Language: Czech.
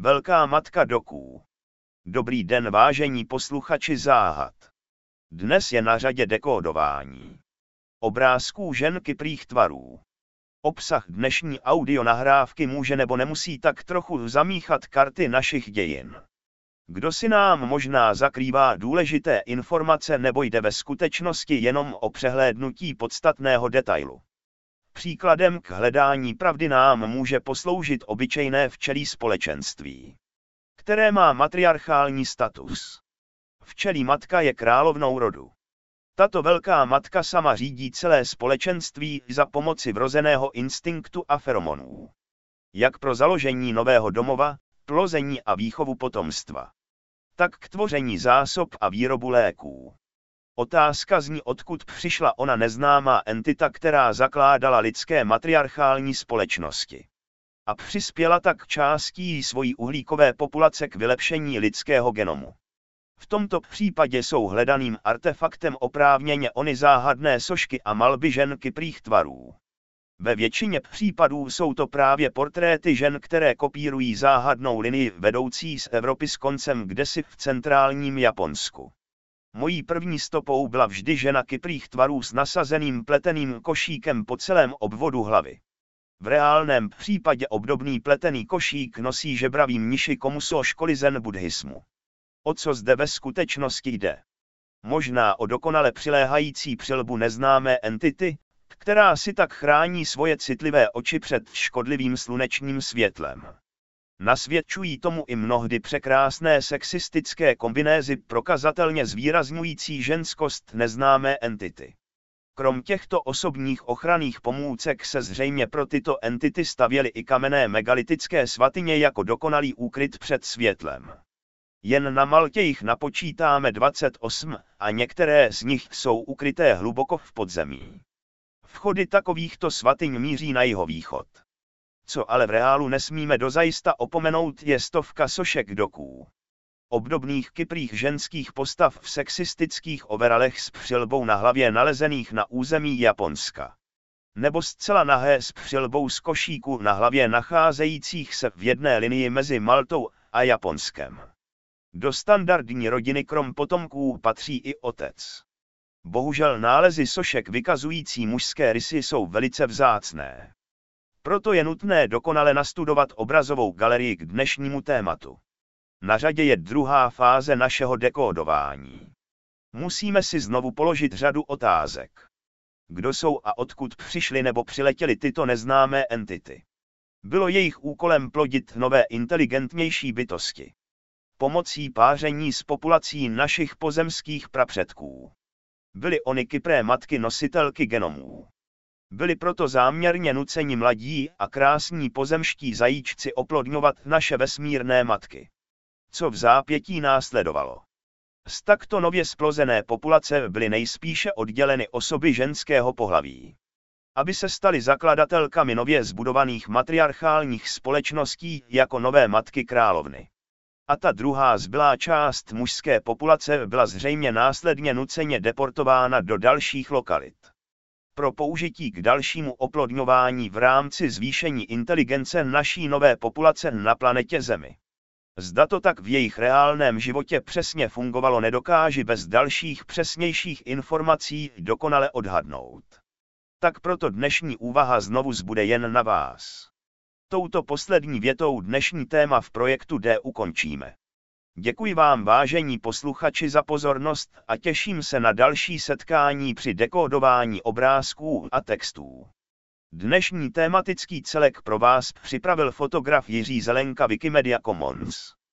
Velká matka doků. Dobrý den, vážení posluchači záhad. Dnes je na řadě dekódování obrázků žen kyprých tvarů. Obsah dnešní audionahrávky může nebo nemusí tak trochu zamíchat karty našich dějin. Kdo si nám možná zakrývá důležité informace nebo jde ve skutečnosti jenom o přehlédnutí podstatného detailu. Příkladem k hledání pravdy nám může posloužit obyčejné včelí společenství, které má matriarchální status. Včelí matka je královnou rodu. Tato velká matka sama řídí celé společenství za pomoci vrozeného instinktu a feromonů. Jak pro založení nového domova, plození a výchovu potomstva, tak k tvoření zásob a výrobu léků. Otázka zní, odkud přišla ona neznámá entita, která zakládala lidské matriarchální společnosti a přispěla tak částí svojí uhlíkové populace k vylepšení lidského genomu. V tomto případě jsou hledaným artefaktem oprávněně ony záhadné sošky a malby žen kyprých tvarů. Ve většině případů jsou to právě portréty žen, které kopírují záhadnou linii vedoucí z Evropy s koncem kdesi v centrálním Japonsku. Mojí první stopou byla vždy žena kyprých tvarů s nasazeným pleteným košíkem po celém obvodu hlavy. V reálném případě obdobný pletený košík nosí žebravý mniši Komuso školy zen buddhismu. O co zde ve skutečnosti jde? Možná o dokonale přiléhající přilbu neznámé entity, která si tak chrání svoje citlivé oči před škodlivým slunečním světlem. Nasvědčují tomu i mnohdy překrásné sexistické kombinézy prokazatelně zvýrazňující ženskost neznámé entity. Krom těchto osobních ochranných pomůcek se zřejmě pro tyto entity stavěly i kamenné megalitické svatyně jako dokonalý úkryt před světlem. Jen na Maltě jich napočítáme 28 a některé z nich jsou ukryté hluboko v podzemí. Vchody takovýchto svatyň míří na jihovýchod. Co ale v reálu nesmíme dozajista opomenout, je stovka sošek doků. Obdobných kyprých ženských postav v sexistických overalech s přilbou na hlavě nalezených na území Japonska. Nebo zcela nahé s přilbou z košíku na hlavě nacházejících se v jedné linii mezi Maltou a Japonskem. Do standardní rodiny krom potomků patří i otec. Bohužel nálezy sošek vykazující mužské rysy jsou velice vzácné. Proto je nutné dokonale nastudovat obrazovou galerii k dnešnímu tématu. Na řadě je druhá fáze našeho dekódování. Musíme si znovu položit řadu otázek. Kdo jsou a odkud přišly nebo přiletěly tyto neznámé entity? Bylo jejich úkolem plodit nové inteligentnější bytosti pomocí páření s populací našich pozemských prapředků. Byly ony kypré matky nositelky genomů. Byli proto záměrně nuceni mladí a krásní pozemští zajíčci oplodňovat naše vesmírné matky. Co v zápětí následovalo? Z takto nově splozené populace byly nejspíše odděleny osoby ženského pohlaví, aby se staly zakladatelkami nově zbudovaných matriarchálních společností jako nové matky královny. A ta druhá zbylá část mužské populace byla zřejmě následně nuceně deportována do dalších lokalit pro použití k dalšímu oplodňování v rámci zvýšení inteligence naší nové populace na planetě Zemi. Zda to tak v jejich reálném životě přesně fungovalo, nedokáži bez dalších přesnějších informací dokonale odhadnout. Tak proto dnešní úvaha znovu zbude jen na vás. Touto poslední větou dnešní téma v projektu D ukončíme. Děkuji vám, vážení posluchači, za pozornost a těším se na další setkání při dekódování obrázků a textů. Dnešní tématický celek pro vás připravil fotograf Jiří Zelenka, Wikimedia Commons.